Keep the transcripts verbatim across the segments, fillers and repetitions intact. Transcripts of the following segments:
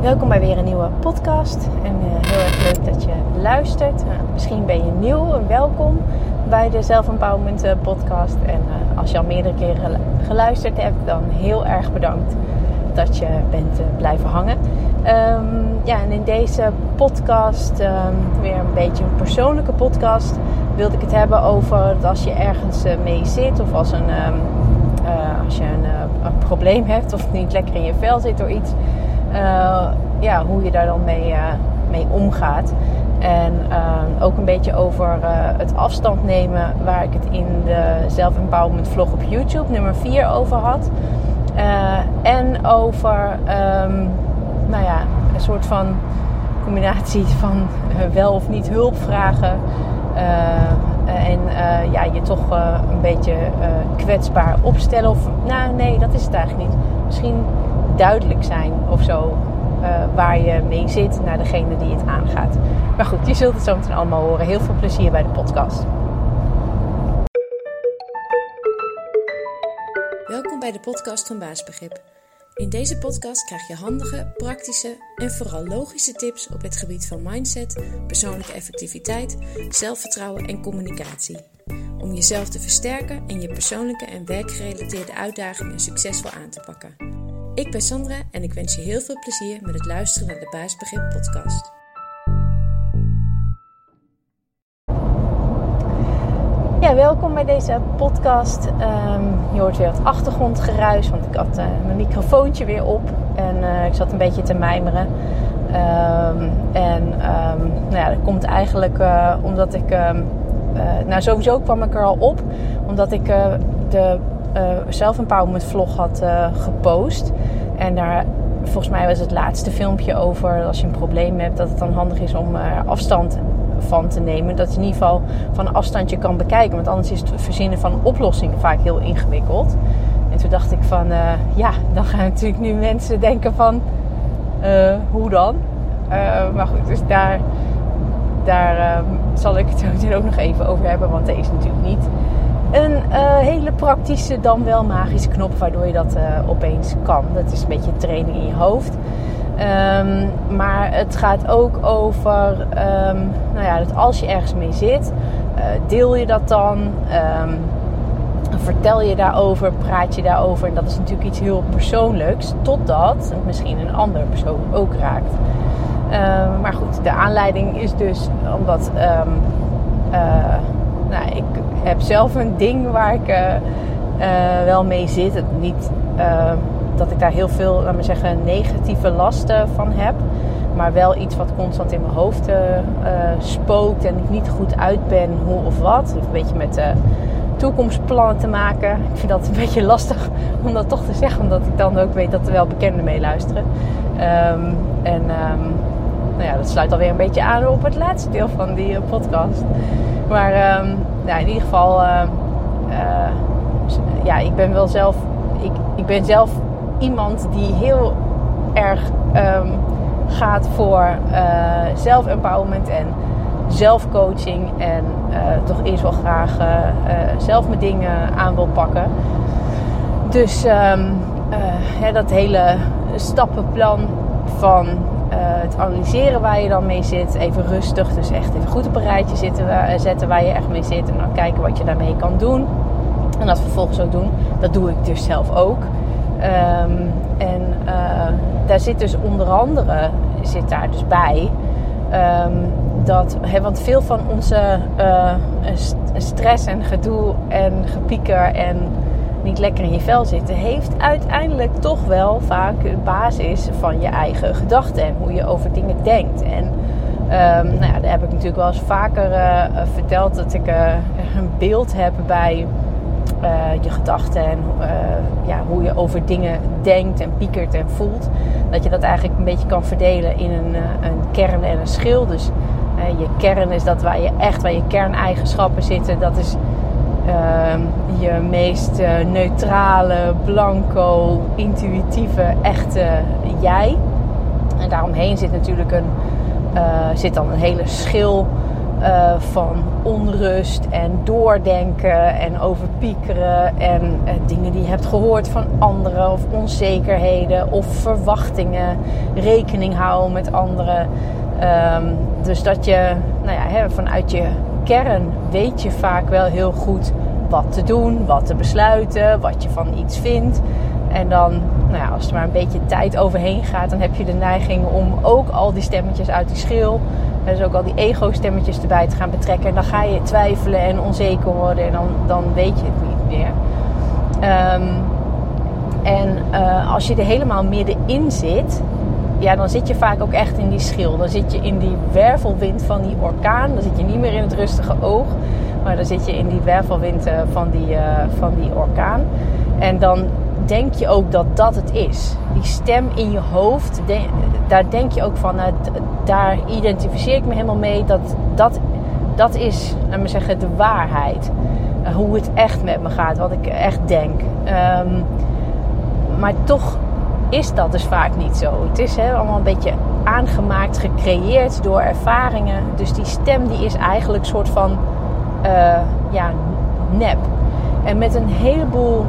Welkom bij weer een nieuwe podcast en uh, heel erg leuk dat je luistert. Uh, misschien ben je nieuw en welkom bij de Self Empowerment uh, podcast. En uh, als je al meerdere keren geluisterd hebt, dan heel erg bedankt dat je bent uh, blijven hangen. Um, ja, en in deze podcast, um, weer een beetje een persoonlijke podcast, wilde ik het hebben over dat als je ergens uh, mee zit of als, een, um, uh, als je een, uh, een probleem hebt of niet lekker in je vel zit door iets. Uh, ja, hoe je daar dan mee, uh, mee omgaat. En uh, ook een beetje over uh, het afstand nemen, waar ik het in de Self Empowerment vlog op YouTube nummer vier over had. Uh, en over um, nou ja, een soort van combinatie van uh, wel of niet hulp vragen. Uh, en uh, ja, je toch uh, een beetje uh, kwetsbaar opstellen. Of nou nee, dat is het eigenlijk niet. Misschien duidelijk zijn of zo. Uh, waar je mee zit naar degene die het aangaat. Maar goed, je zult het zo meteen allemaal horen. Heel veel plezier bij de podcast. Welkom bij de podcast van Baasbegrip. In deze podcast krijg je handige, praktische en vooral logische tips op het gebied van mindset, persoonlijke effectiviteit, zelfvertrouwen en communicatie. Om jezelf te versterken en je persoonlijke en werkgerelateerde uitdagingen succesvol aan te pakken. Ik ben Sandra en ik wens je heel veel plezier met het luisteren naar de Baasbegrip podcast. Ja, welkom bij deze podcast. Um, je hoort weer wat achtergrondgeruis, want ik had uh, mijn microfoontje weer op en uh, ik zat een beetje te mijmeren. Um, en um, nou ja, dat komt eigenlijk uh, omdat ik... Um, uh, nou, sowieso kwam ik er al op, omdat ik uh, de... Uh, Self Empowerment vlog had uh, gepost. En daar, volgens mij was het laatste filmpje over als je een probleem hebt, dat het dan handig is om uh, afstand van te nemen. Dat je in ieder geval van een afstandje kan bekijken. Want anders is het verzinnen van oplossingen vaak heel ingewikkeld. En toen dacht ik van, uh, ja, dan gaan natuurlijk nu mensen denken van, uh, hoe dan? Uh, maar goed, dus daar, daar uh, zal ik het zo ook nog even over hebben, want dat is natuurlijk niet een uh, hele praktische, dan wel magische knop waardoor je dat uh, opeens kan. Dat is een beetje training in je hoofd. Um, maar het gaat ook over, um, nou ja, dat als je ergens mee zit, uh, deel je dat dan, um, vertel je daarover, praat je daarover. En dat is natuurlijk iets heel persoonlijks, totdat het misschien een andere persoon ook raakt. Um, maar goed, de aanleiding is dus omdat... Um, uh, Nou, ik heb zelf een ding waar ik uh, uh, wel mee zit. Het niet uh, dat ik daar heel veel, laat maar zeggen, negatieve lasten van heb. Maar wel iets wat constant in mijn hoofd uh, uh, spookt en ik niet goed uit ben hoe of wat. Het heeft een beetje met uh, toekomstplannen te maken. Ik vind dat een beetje lastig om dat toch te zeggen. Omdat ik dan ook weet dat er wel bekenden mee luisteren. Um, en um, nou ja, dat sluit alweer een beetje aan op het laatste deel van die uh, podcast. Maar um, nou, in ieder geval, uh, uh, ja, ik ben wel zelf, ik, ik ben zelf iemand die heel erg um, gaat voor uh, zelf-empowerment en zelfcoaching. En uh, toch eerst wel graag uh, uh, zelf mijn dingen aan wil pakken. Dus um, uh, ja, dat hele stappenplan van... Uh, het analyseren waar je dan mee zit. Even rustig. Dus echt even goed op een rijtje zitten, uh, zetten waar je echt mee zit. En dan kijken wat je daarmee kan doen. En dat vervolgens ook doen. Dat doe ik dus zelf ook. Um, en uh, daar zit dus onder andere... Zit daar dus bij... Um, dat, he, want veel van onze uh, stress en gedoe en gepieker en... niet lekker in je vel zitten, heeft uiteindelijk toch wel vaak de basis van je eigen gedachten en hoe je over dingen denkt. En um, nou ja, daar heb ik natuurlijk wel eens vaker uh, verteld dat ik uh, een beeld heb bij uh, je gedachten en uh, ja, hoe je over dingen denkt en piekert en voelt. Dat je dat eigenlijk een beetje kan verdelen in een, uh, een kern en een schil. Dus uh, je kern is dat waar je echt, waar je kerneigenschappen zitten, dat is Uh, je meest uh, neutrale, blanco, intuïtieve, echte jij. En daaromheen zit natuurlijk een, uh, zit dan een hele schil uh, van onrust en doordenken en overpiekeren en uh, dingen die je hebt gehoord van anderen of onzekerheden of verwachtingen, rekening houden met anderen. Um, dus dat je, nou ja, hè, vanuit je kern weet je vaak wel heel goed wat te doen, wat te besluiten, wat je van iets vindt. En dan, nou ja, als er maar een beetje tijd overheen gaat, dan heb je de neiging om ook al die stemmetjes uit die schil, dus ook al die ego-stemmetjes erbij te gaan betrekken. En dan ga je twijfelen en onzeker worden en dan, dan weet je het niet meer. Um, en uh, als je er helemaal middenin zit, ja, dan zit je vaak ook echt in die schil. Dan zit je in die wervelwind van die orkaan. Dan zit je niet meer in het rustige oog, maar dan zit je in die wervelwind van die, uh, van die orkaan. En dan denk je ook dat dat het is. Die stem in je hoofd, de, daar denk je ook van, nou, daar identificeer ik me helemaal mee. Dat, dat, dat is, laat maar zeggen, de waarheid. Uh, hoe het echt met me gaat, wat ik echt denk. Um, maar toch is dat dus vaak niet zo. Het is hè, allemaal een beetje aangemaakt, gecreëerd door ervaringen. Dus die stem die is eigenlijk een soort van uh, ja, nep. En met een heleboel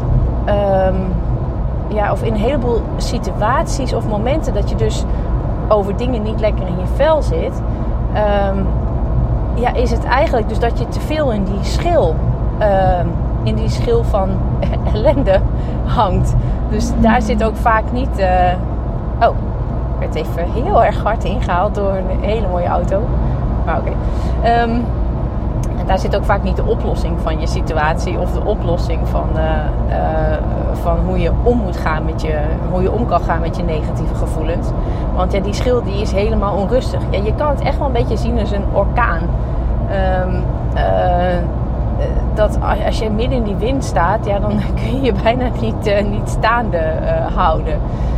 Um, ja, of in een heleboel situaties of momenten dat je dus over dingen niet lekker in je vel zit, um, ja, is het eigenlijk dus dat je te veel in die schil, um, in die schil van ellende hangt. Dus daar zit ook vaak niet. Uh, oh, ik werd even heel erg hard ingehaald door een hele mooie auto. Maar oké. Okay. Um, En daar zit ook vaak niet de oplossing van je situatie of de oplossing van, uh, uh, van hoe je om moet gaan met je, hoe je om kan gaan met je negatieve gevoelens. Want ja, die schil die is helemaal onrustig. Ja, je kan het echt wel een beetje zien als een orkaan. Um, uh, dat als je midden in die wind staat, ja, dan kun je je bijna niet, uh, niet staande uh, houden.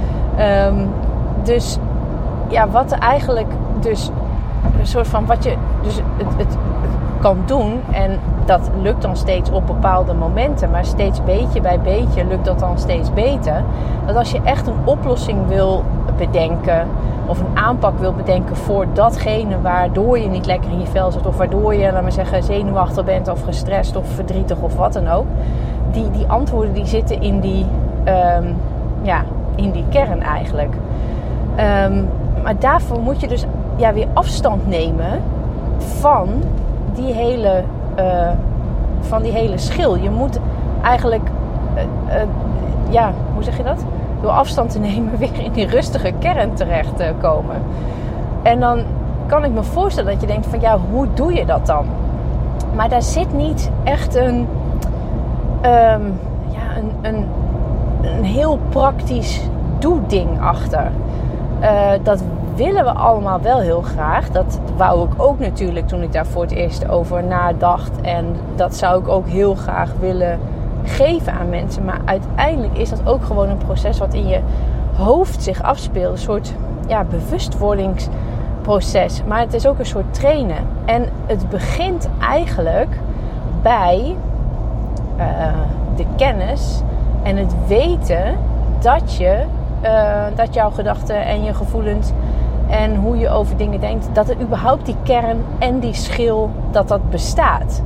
Um, dus ja, wat er eigenlijk dus een soort van wat je dus het, het kan doen, en dat lukt dan steeds op bepaalde momenten, maar steeds beetje bij beetje lukt dat dan steeds beter. Dat als je echt een oplossing wil bedenken of een aanpak wil bedenken voor datgene waardoor je niet lekker in je vel zit of waardoor je, laat maar zeggen, zenuwachtig bent of gestrest of verdrietig of wat dan ook, die, die antwoorden die zitten in die, um, ja, in die kern eigenlijk. Um, maar daarvoor moet je dus ja, weer afstand nemen van die hele, uh, van die hele schil. Je moet eigenlijk, uh, uh, ja, hoe zeg je dat? Door afstand te nemen weer in die rustige kern terecht uh, komen. En dan kan ik me voorstellen dat je denkt van, ja, hoe doe je dat dan? Maar daar zit niet echt een, um, ja, een, een, een heel praktisch doe-ding achter. Uh, dat willen we allemaal wel heel graag. Dat wou ik ook natuurlijk toen ik daar voor het eerst over nadacht. En dat zou ik ook heel graag willen geven aan mensen. Maar uiteindelijk is dat ook gewoon een proces wat in je hoofd zich afspeelt. Een soort ja, bewustwordingsproces. Maar het is ook een soort trainen. En het begint eigenlijk bij uh, de kennis en het weten dat je uh, dat jouw gedachten en je gevoelens en hoe je over dingen denkt, dat er überhaupt die kern en die schil, dat dat bestaat.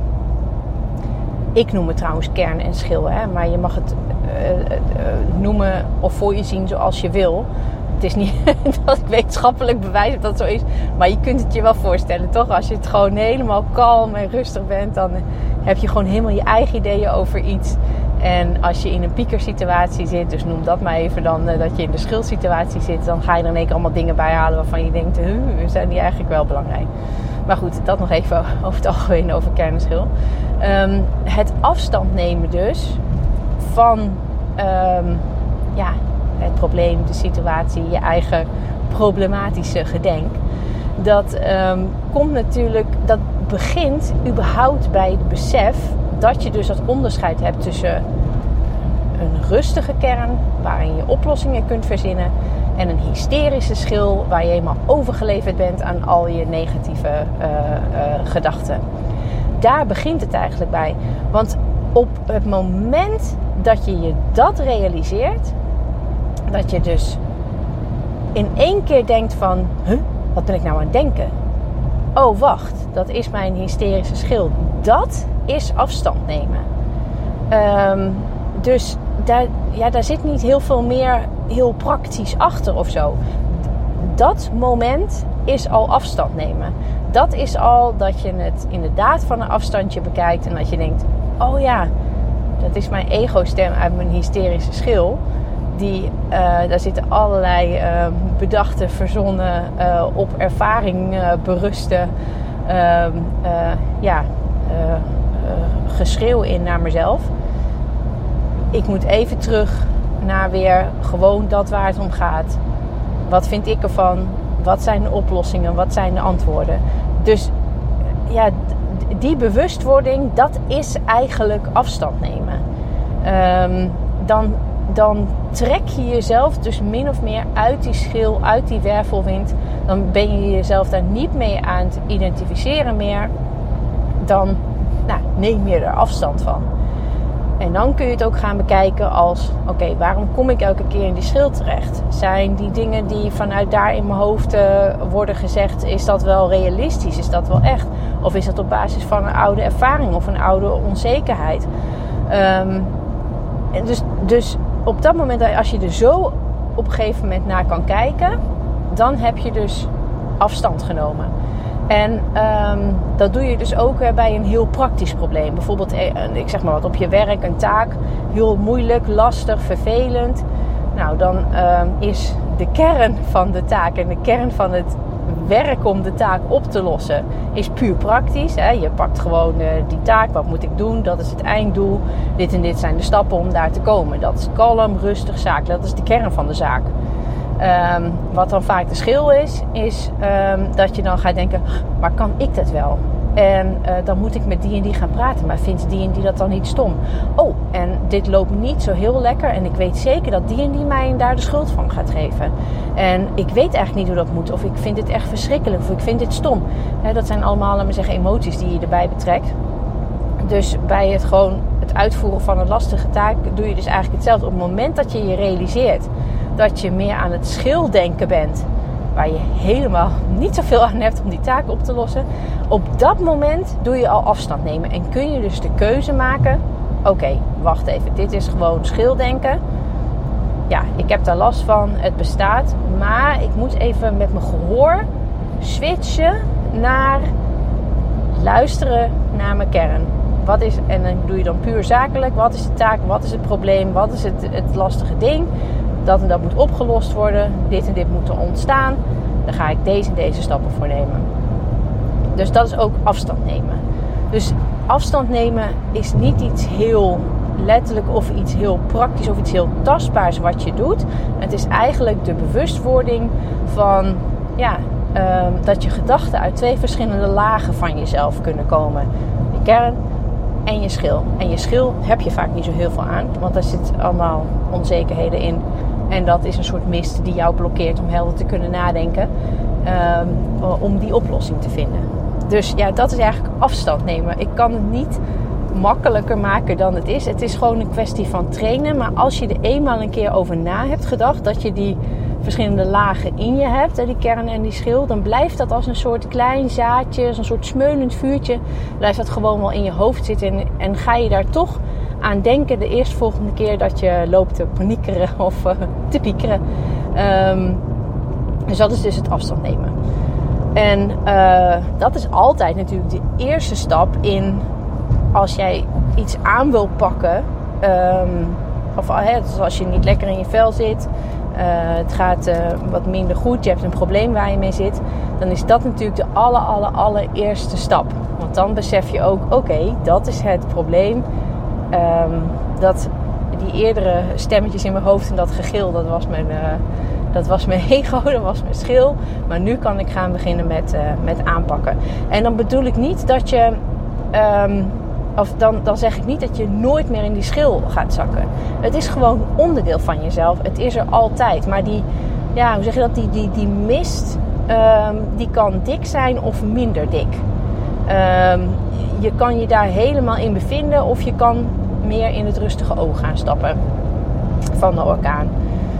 Ik noem het trouwens kern en schil, hè, maar je mag het uh, uh, noemen of voor je zien zoals je wil. Het is niet dat ik wetenschappelijk bewijs dat dat zo is, maar je kunt het je wel voorstellen, toch? Als je het gewoon helemaal kalm en rustig bent, dan heb je gewoon helemaal je eigen ideeën over iets. En als je in een piekersituatie zit, dus noem dat maar even dan, uh, dat je in de schilsituatie zit, dan ga je er in één keer allemaal dingen bij halen waarvan je denkt, huh, zijn die eigenlijk wel belangrijk? Maar goed, dat nog even over het algemeen over kern en schil. Um, het afstand nemen dus van um, ja, het probleem, de situatie, je eigen problematische gedenk. Dat um, komt natuurlijk, dat begint überhaupt bij het besef dat je dus dat onderscheid hebt tussen een rustige kern waarin je oplossingen kunt verzinnen en een hysterische schil waar je helemaal overgeleverd bent aan al je negatieve uh, uh, gedachten. Daar begint het eigenlijk bij. Want op het moment dat je je dat realiseert, dat je dus in één keer denkt van, huh, wat ben ik nou aan het denken? oh wacht, dat is mijn hysterische schil. Dat is afstand nemen. Um, dus daar, ja, daar zit niet heel veel meer heel praktisch achter of zo. Dat moment is al afstand nemen. Dat is al dat je het inderdaad van een afstandje bekijkt en dat je denkt, oh ja, dat is mijn ego-stem uit mijn hysterische schil. Die, uh, daar zitten allerlei uh, bedachte, verzonnen, uh, op ervaring uh, beruste uh, uh, ja, uh, uh, geschreeuw in naar mezelf. Ik moet even terug naar weer gewoon dat waar het om gaat. Wat vind ik ervan? Wat zijn de oplossingen? Wat zijn de antwoorden? Dus ja, die bewustwording, dat is eigenlijk afstand nemen. Um, dan, dan trek je jezelf dus min of meer uit die schil, uit die wervelwind. Dan ben je jezelf daar niet mee aan het identificeren meer. Dan nou, neem je er afstand van. En dan kun je het ook gaan bekijken als, oké, okay, waarom kom ik elke keer in die schil terecht? Zijn die dingen die vanuit daar in mijn hoofd uh, worden gezegd, is dat wel realistisch? Is dat wel echt? Of is dat op basis van een oude ervaring of een oude onzekerheid? Um, dus, dus op dat moment, als je er zo op een gegeven moment naar kan kijken, dan heb je dus afstand genomen. En um, dat doe je dus ook uh, bij een heel praktisch probleem. Bijvoorbeeld, uh, ik zeg maar wat, op je werk, een taak. Heel moeilijk, lastig, vervelend. Nou, dan uh, is de kern van de taak en de kern van het werk om de taak op te lossen, is puur praktisch. Hè? Je pakt gewoon uh, die taak, wat moet ik doen? Dat is het einddoel. Dit en dit zijn de stappen om daar te komen. Dat is kalm, rustig, zaak. Dat is de kern van de zaak. Um, wat dan vaak de schil is, is um, dat je dan gaat denken, maar kan ik dat wel? En uh, dan moet ik met die en die gaan praten, maar vindt die en die dat dan niet stom? Oh, en dit loopt niet zo heel lekker en ik weet zeker dat die en die mij daar de schuld van gaat geven. En ik weet eigenlijk niet hoe dat moet, of ik vind dit echt verschrikkelijk, of ik vind dit stom. He, dat zijn allemaal, laat maar zeggen, emoties die je erbij betrekt. Dus bij het gewoon het uitvoeren van een lastige taak doe je dus eigenlijk hetzelfde. Op het moment dat je je realiseert dat je meer aan het schildenken bent, waar je helemaal niet zoveel aan hebt om die taak op te lossen, op dat moment doe je al afstand nemen. En kun je dus de keuze maken, oké, okay, wacht even, dit is gewoon schildenken. Ja, ik heb daar last van, het bestaat, maar ik moet even met mijn gehoor switchen naar luisteren naar mijn kern. Wat is, en dan doe je dan puur zakelijk, wat is de taak, wat is het probleem, wat is het, het lastige ding? Dat en dat moet opgelost worden. Dit en dit moet er ontstaan. Dan ga ik deze en deze stappen voor nemen. Dus dat is ook afstand nemen. Dus afstand nemen is niet iets heel letterlijk of iets heel praktisch of iets heel tastbaars wat je doet. Het is eigenlijk de bewustwording van ja, uh, dat je gedachten uit twee verschillende lagen van jezelf kunnen komen. Je kern en je schil. En je schil heb je vaak niet zo heel veel aan, want daar zit allemaal onzekerheden in. En dat is een soort mist die jou blokkeert om helder te kunnen nadenken. Um, om die oplossing te vinden. Dus ja, dat is eigenlijk afstand nemen. Ik kan het niet makkelijker maken dan het is. Het is gewoon een kwestie van trainen. Maar als je er eenmaal een keer over na hebt gedacht, dat je die verschillende lagen in je hebt, die kern en die schil, dan blijft dat als een soort klein zaadje, als een soort smeulend vuurtje, blijft dat gewoon wel in je hoofd zitten. En, en ga je daar toch aan denken de eerstvolgende keer dat je loopt te paniekeren of uh, te piekeren. Um, dus dat is dus het afstand nemen. En uh, dat is altijd natuurlijk de eerste stap in als jij iets aan wil pakken. Um, of uh, dus als je niet lekker in je vel zit. Uh, het gaat uh, wat minder goed. Je hebt een probleem waar je mee zit. Dan is dat natuurlijk de aller, aller, allereerste stap. Want dan besef je ook, oké, okay, dat is het probleem. Um, dat die eerdere stemmetjes in mijn hoofd en dat gegil, dat was mijn, uh, dat was mijn ego, dat was mijn schil. Maar nu kan ik gaan beginnen met, uh, met aanpakken. En dan bedoel ik niet dat je, um, of dan, dan zeg ik niet dat je nooit meer in die schil gaat zakken. Het is gewoon onderdeel van jezelf. Het is er altijd. Maar die, ja, hoe zeg je dat? Die, die, die mist, um, die kan dik zijn of minder dik. Um, je kan je daar helemaal in bevinden of je kan meer in het rustige oog gaan stappen van de orkaan.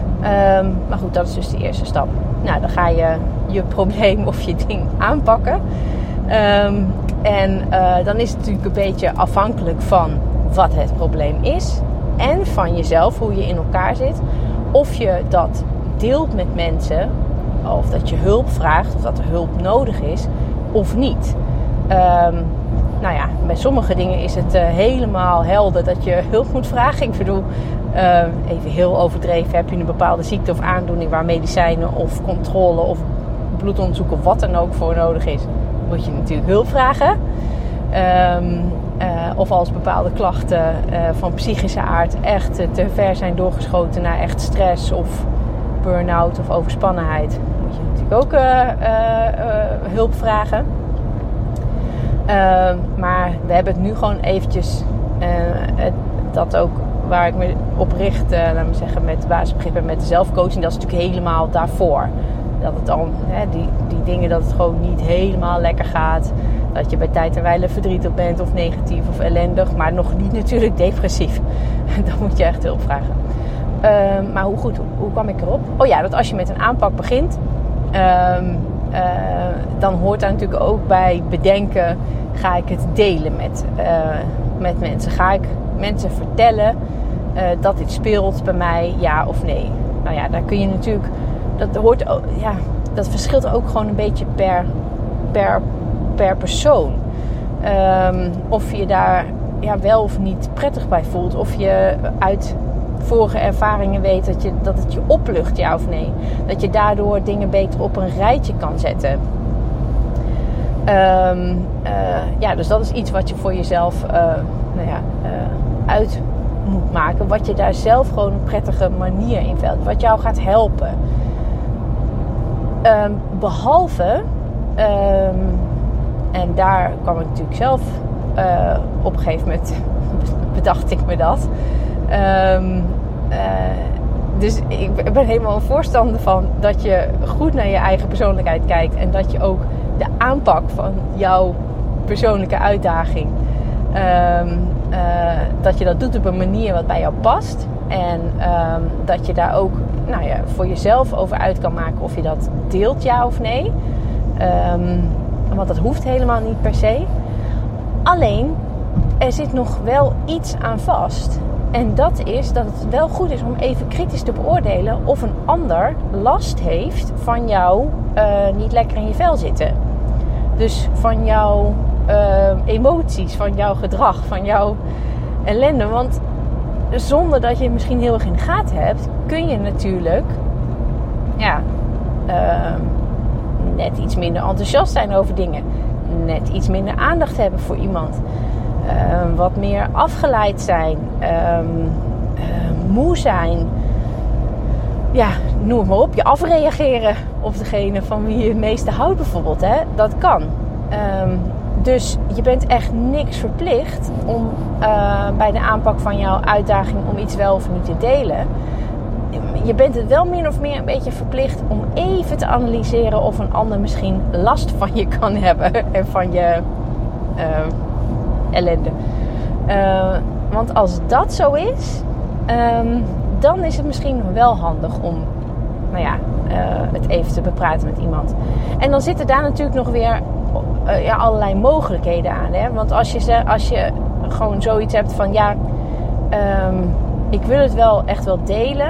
Um, maar goed, dat is dus de eerste stap. Nou, dan ga je je probleem of je ding aanpakken. Um, en uh, dan is het natuurlijk een beetje afhankelijk van wat het probleem is. En van jezelf, hoe je in elkaar zit. Of je dat deelt met mensen. Of dat je hulp vraagt. Of dat er hulp nodig is. Of niet. Um, nou ja, bij sommige dingen is het uh, helemaal helder dat je hulp moet vragen. Ik bedoel, uh, even heel overdreven. Heb je een bepaalde ziekte of aandoening waar medicijnen of controle of bloedonderzoek of wat dan ook voor nodig is. Moet je natuurlijk hulp vragen. Um, uh, of als bepaalde klachten uh, van psychische aard echt uh, te ver zijn doorgeschoten naar echt stress of burn-out of overspannenheid. Moet je natuurlijk ook uh, uh, uh, hulp vragen. Uh, maar we hebben het nu gewoon eventjes, uh, het, dat ook waar ik me op richt, uh, laten we zeggen met basisbegrip en met de zelfcoaching, dat is natuurlijk helemaal daarvoor. Dat het dan, hè, die, die dingen dat het gewoon niet helemaal lekker gaat. Dat je bij tijd en wijle verdrietig bent of negatief of ellendig, maar nog niet natuurlijk depressief. Dan moet je echt hulp vragen. Uh, maar hoe goed, hoe, hoe kwam ik erop? Oh ja, dat als je met een aanpak begint, uh, uh, dan hoort daar natuurlijk ook bij bedenken, ga ik het delen met, uh, met mensen? Ga ik mensen vertellen uh, dat dit speelt bij mij, ja of nee? Nou ja, daar kun je natuurlijk, dat hoort ook, ja, dat verschilt ook gewoon een beetje per, per, per persoon. Um, of je daar ja, wel of niet prettig bij voelt. Of je uit vorige ervaringen weet dat, je, dat het je oplucht, ja of nee. Dat je daardoor dingen beter op een rijtje kan zetten. Um, uh, ja, dus dat is iets wat je voor jezelf uh, nou ja, uh, uit moet maken. Wat je daar zelf gewoon een prettige manier in vindt. Wat jou gaat helpen. Um, behalve, um, en daar kwam ik natuurlijk zelf uh, op een gegeven moment bedacht ik me dat. Um, uh, dus ik ben helemaal een voorstander van dat je goed naar je eigen persoonlijkheid kijkt. En dat je ook de aanpak van jouw persoonlijke uitdaging, um, uh, dat je dat doet op een manier wat bij jou past. En um, dat je daar ook nou ja, voor jezelf over uit kan maken of je dat deelt, ja of nee. Um, want dat hoeft helemaal niet per se. Alleen, er zit nog wel iets aan vast. En dat is dat het wel goed is om even kritisch te beoordelen of een ander last heeft van jouw uh, niet lekker in je vel zitten. Dus van jouw uh, emoties, van jouw gedrag, van jouw ellende. Want zonder dat je het misschien heel erg in de gaten hebt, kun je natuurlijk ja, uh, net iets minder enthousiast zijn over dingen. Net iets minder aandacht hebben voor iemand. Uh, wat meer afgeleid zijn. Uh, uh, moe zijn. Ja, noem het maar op. Je afreageren op degene van wie je het meeste houdt bijvoorbeeld. Hè? Dat kan. Um, dus je bent echt niks verplicht om uh, bij de aanpak van jouw uitdaging om iets wel of niet te delen. Je bent het wel min of meer een beetje verplicht om even te analyseren of een ander misschien last van je kan hebben en van je uh, ellende. Uh, want als dat zo is, um, dan is het misschien wel handig om nou ja, uh, het even te bepraten met iemand. En dan zitten daar natuurlijk nog weer uh, ja, allerlei mogelijkheden aan. Hè? Want als je, als je gewoon zoiets hebt van ja, um, ik wil het wel echt wel delen.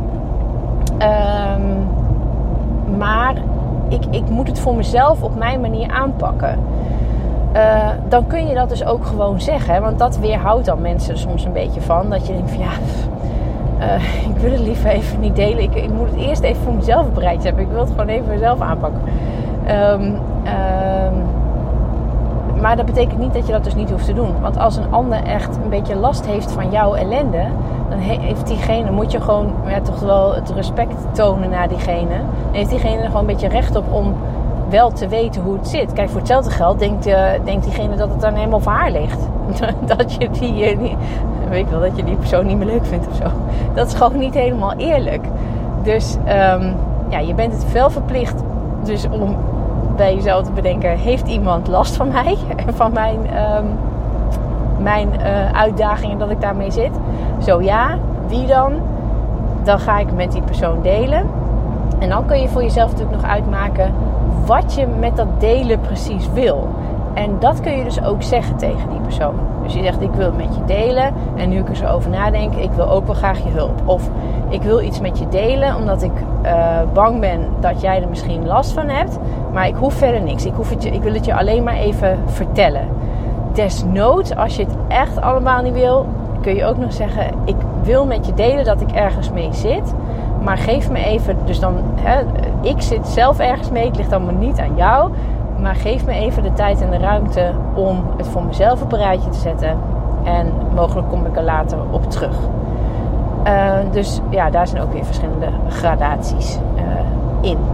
Um, maar ik, ik moet het voor mezelf op mijn manier aanpakken. Uh, dan kun je dat dus ook gewoon zeggen. Hè? Want dat weerhoudt dan mensen er soms een beetje van. Dat je denkt van ja, uh, ik wil het liever even niet delen. Ik, ik moet het eerst even voor mezelf bereid hebben. Ik wil het gewoon even voor mezelf aanpakken. Um, um, maar dat betekent niet dat je dat dus niet hoeft te doen. Want als een ander echt een beetje last heeft van jouw ellende, dan heeft diegene, moet je gewoon ja, toch wel het respect tonen naar diegene. Dan heeft diegene er gewoon een beetje recht op om wel te weten hoe het zit. Kijk, voor hetzelfde geld denkt, uh, denkt diegene dat het dan helemaal voor haar ligt. dat je die, uh, die, weet ik wel, dat je die persoon niet meer leuk vindt of zo. Dat is gewoon niet helemaal eerlijk. Dus um, ja, je bent het wel verplicht dus om bij jezelf te bedenken, heeft iemand last van mij? Van mijn, um, mijn uh, uitdagingen dat ik daarmee zit? Zo ja, wie dan? Dan ga ik met die persoon delen. En dan kun je voor jezelf natuurlijk nog uitmaken wat je met dat delen precies wil. En dat kun je dus ook zeggen tegen die persoon. Dus je zegt, ik wil het met je delen. En nu ik er zo over nadenk, ik wil ook wel graag je hulp. Of ik wil iets met je delen, omdat ik uh, bang ben dat jij er misschien last van hebt. Maar ik hoef verder niks. Ik, hoef het je, ik wil het je alleen maar even vertellen. Desnoods, als je het echt allemaal niet wil, kun je ook nog zeggen, ik wil met je delen dat ik ergens mee zit. Maar geef me even, dus dan, hè, ik zit zelf ergens mee, het ligt allemaal niet aan jou. Maar geef me even de tijd en de ruimte om het voor mezelf op een rijtje te zetten. En mogelijk kom ik er later op terug. Uh, dus ja, daar zijn ook weer verschillende gradaties uh, in.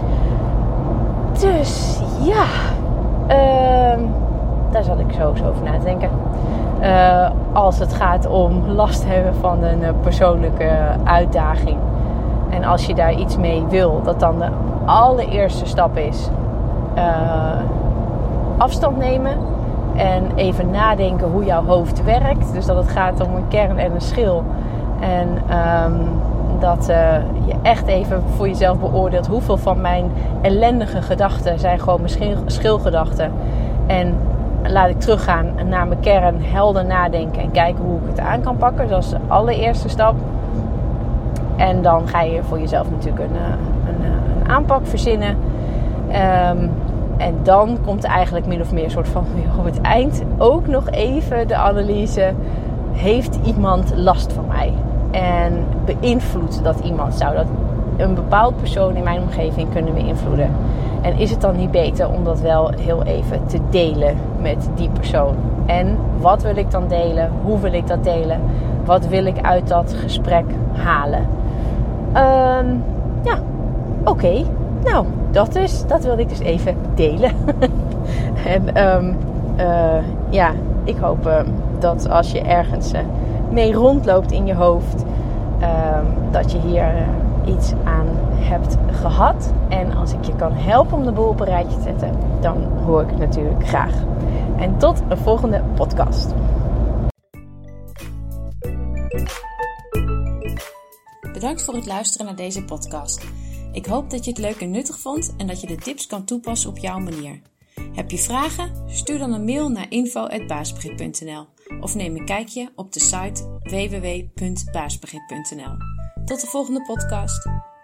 Dus ja, uh, daar zat ik zo, zo over na te denken. Uh, als het gaat om last hebben van een uh, persoonlijke uitdaging. En als je daar iets mee wil, dat dan de allereerste stap is uh, afstand nemen. En even nadenken hoe jouw hoofd werkt. Dus dat het gaat om een kern en een schil. En um, dat uh, je echt even voor jezelf beoordeelt hoeveel van mijn ellendige gedachten zijn gewoon mijn schil- schilgedachten. En laat ik teruggaan naar mijn kern, helder nadenken en kijken hoe ik het aan kan pakken. Dat is de allereerste stap. En dan ga je voor jezelf natuurlijk een, een, een aanpak verzinnen. Um, en dan komt eigenlijk min of meer een soort van op het eind ook nog even de analyse. Heeft iemand last van mij? En beïnvloedt dat iemand? Zou dat een bepaald persoon in mijn omgeving kunnen beïnvloeden? En is het dan niet beter om dat wel heel even te delen met die persoon? En wat wil ik dan delen? Hoe wil ik dat delen? Wat wil ik uit dat gesprek halen? Um, ja, oké. Okay. Nou, dat dus. Dat wilde ik dus even delen. en um, uh, ja, ik hoop uh, dat als je ergens uh, mee rondloopt in je hoofd, uh, dat je hier uh, iets aan hebt gehad. En als ik je kan helpen om de boel op een rijtje te zetten, dan hoor ik het natuurlijk graag. En tot een volgende podcast. Bedankt voor het luisteren naar deze podcast. Ik hoop dat je het leuk en nuttig vond en dat je de tips kan toepassen op jouw manier. Heb je vragen? Stuur dan een mail naar info at baasbegrip punt n l of neem een kijkje op de site w w w punt baasbegrip punt n l. Tot de volgende podcast.